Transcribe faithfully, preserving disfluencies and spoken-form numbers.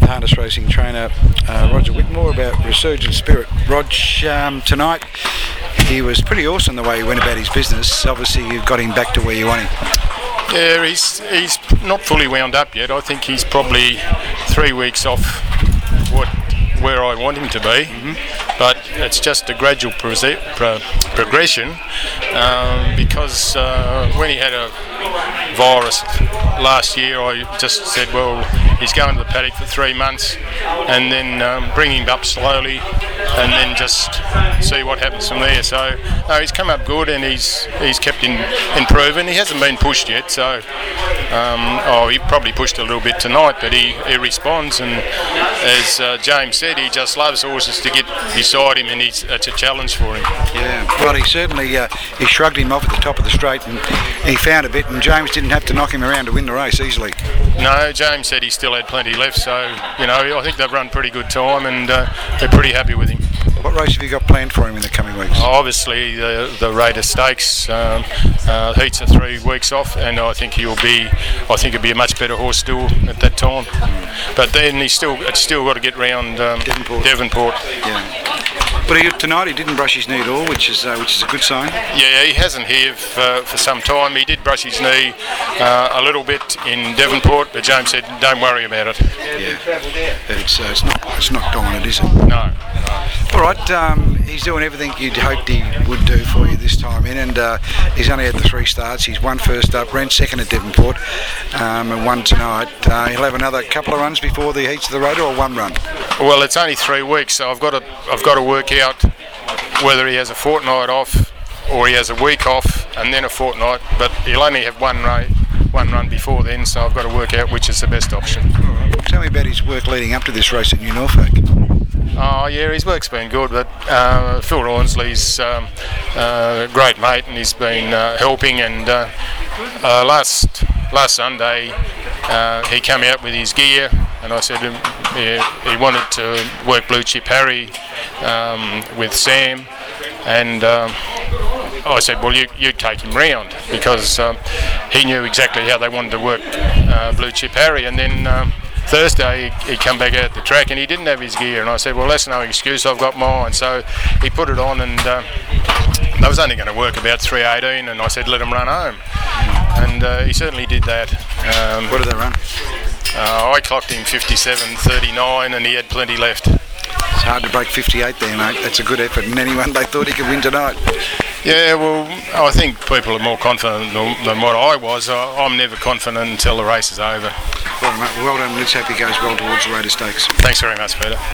harness racing trainer uh, Roger Whitmore about Resurgent Spirit. Rog, um, tonight he was pretty awesome the way he went about his business. Obviously you've got him back to where you want him. Yeah, he's he's not fully wound up yet. I think he's probably three weeks off what where I want him to be, mm-hmm. but it's just a gradual pro- pro- progression um, because uh, when he had a virus last year, I just said, well, he's going to the paddock for three months and then um, bring him up slowly and then just see what happens from there. So no, he's come up good and he's he's kept in, improving. He hasn't been pushed yet, so um, oh, he probably pushed a little bit tonight, but he, he responds, and as uh, James said, he just loves horses to get beside him, and he's, it's a challenge for him. Yeah, well, he certainly uh, he shrugged him off at the top of the straight, and he found a bit, and James didn't have to knock him around to win the race easily. No, James said he still had plenty left, so you know I think they've run pretty good time, and uh, they're pretty happy with him. What race have you got planned for him in the coming weeks? Oh, obviously, the the Raider Stakes. Um, uh, heats are three weeks off, and I think he'll be. I think he'll be a much better horse still at that time. Mm. But then he's still. It's still got to get round um, Devonport. Devonport. Yeah. But he, tonight he didn't brush his knee at all, which is uh, which is a good sign. Yeah, he hasn't here for, for some time. He did brush his knee uh, a little bit in Devonport, but James said, "Don't worry about it." Yeah, but it's uh, it's not it's not dominant, is it? No. All right, um, he's doing everything you'd hoped he would do for you this time in, and uh, he's only had the three starts. He's won first up, ran second at Devonport, um, and won tonight. Uh, he'll have another couple of runs before the heats of the Raider, or one run. Well, it's only three weeks, so I've got to I've got to work out whether he has a fortnight off or he has a week off and then a fortnight. But he'll only have one run, one run before then, so I've got to work out which is the best option. All right. Well, tell me about his work leading up to this race at New Norfolk. Oh yeah, his work's been good, but uh, Phil Rawnsley's um, uh, a great mate, and he's been uh, helping. And uh, uh, last last Sunday, uh, he came out with his gear, and I said he, he wanted to work Blue Chip Harry um, with Sam, and um, I said, well, you you take him round, because um, he knew exactly how they wanted to work uh, Blue Chip Harry, and then. Um, Thursday he, he come back out the track and he didn't have his gear, and I said, well, that's no excuse, I've got mine. So he put it on, and uh, I was only going to work about three eighteen, and I said let him run home, and uh, he certainly did that. Um, what did they run? Uh, I clocked him fifty-seven thirty-nine and he had plenty left. It's hard to break fifty-eight there, mate. That's a good effort, and anyone they thought he could win tonight. Yeah, well, I think people are more confident than, than what I was. I, I'm never confident until the race is over. Well, mate, well done. Let's hope he goes well towards the Raider Stakes. Thanks very much, Peter.